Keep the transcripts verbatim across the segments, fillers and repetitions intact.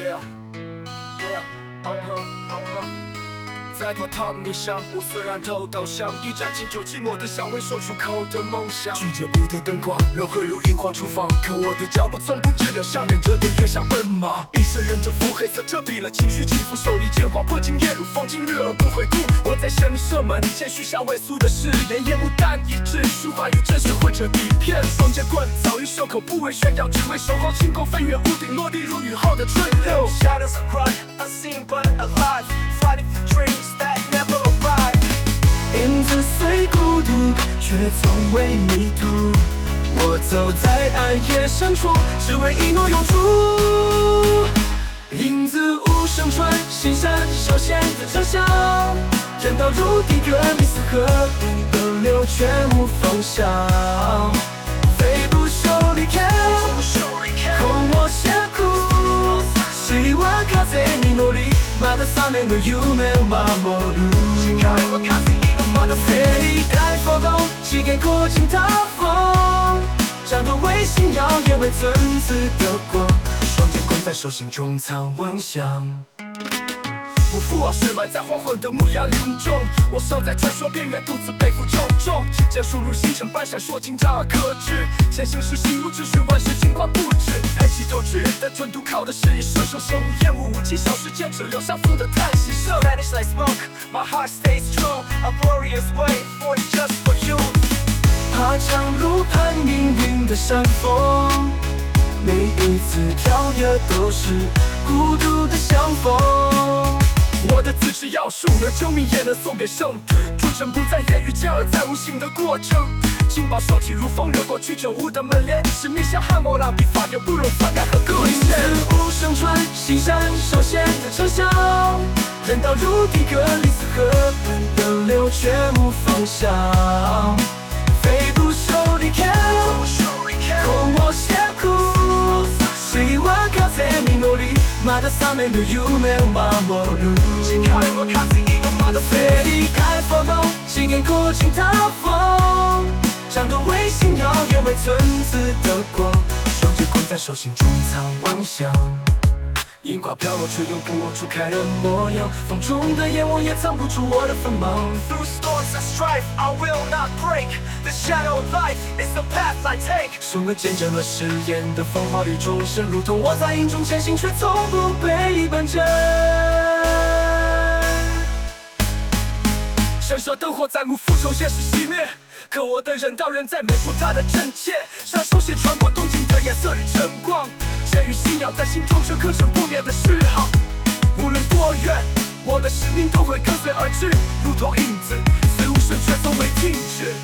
Yeah, yeah, uh-huh, uh-huh. 在拖烫你像五虽然头都像一盏清酒寂寞的香味，说出口的梦想。拒绝不得灯光，人会如萤火厨房，可我的脚步从不止留下，忍着点越想奔忙。一生忍着腹黑色遮蔽了情绪起伏，手里剑划破镜夜如风景，日而不回顾。我在神射门前许下未速的誓言，烟雾淡一致，抒发与真实混成一片。双截棍早于袖口，不为炫耀，只为守候。轻功飞越屋顶，落地如雨后的春流。Shadows are cry, unseen but alive, fighting for dreams that never arrive。影子虽孤独，却从未迷途。我走在暗夜深处，只为一诺永驻。影子无声传，心闪手线的真相。人道如地格迷思河边的流，却无方向。飞不休离开，空我斜苦。希望風に乗り、まだ覚めぬ夢を守る。世界は風にのまだ飞带佛光，几给过尽大风。战斗为信仰，也为尊子的光。双剑棍在手心中藏妄想。我父王血脉在黄昏的牧羊林中，我守在传说边缘，独自背负重重。剑术如星辰般闪烁，紧张而克制。前行时心如止水，万事金光不止。黑气斗志的准度，靠的是一生生生无烟雾，无期消失，剑只留下负的叹息声。Vanish like smoke, my heart stays true. A glorious way for you, just for you. 爬墙路攀命运的山峰，每一次跳跃都是孤独的相逢。我的自制要术，能救命也能送给圣徒。主神不在言语间，而在无形的过程。劲爆手起如风，掠过去酒屋的门帘，使命像汉谟拉比发点不容篡改和割裂。影子无声传，心闪手线的真相。人道如地格离死河本的流，却无方向。飞不休离开，空我斜苦。希望風に乗り、まだ覚めぬ夢を守る。世界は風にのまだ飞开佛光，几给过尽大风。战斗为信仰，也为尊子的光。双截棍在手心中藏妄想。樱花飘落，却又不握住开的模样。风中的烟雾也藏不住我的锋芒。Through storms and strife, I will not break. The shadow of life is the path I take. 生而见证了誓言的风华与众生，如同我在影中前行，却从不被半真。神社灯火在幕复仇现实熄灭，可我的人道仍在美服它的真切。杀手线穿过东京的颜色与晨光。剑与信仰在心中却刻成不灭的序号。无论多远，我的使命都会跟随而至，如同影子，虽无声却从未停止。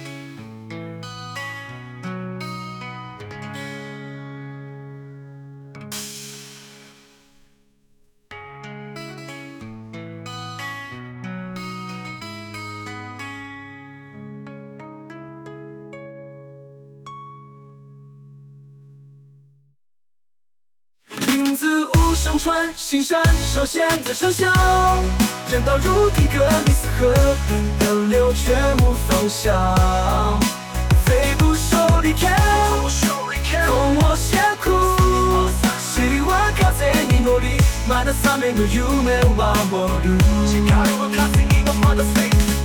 影子无声传，心闪手线的真相。人道如地格迷思河本的流，却无方向。飞不休离开，空我斜苦。希望風に乗り、まだ覚めぬ夢を守る。世界は風にのまだ飛。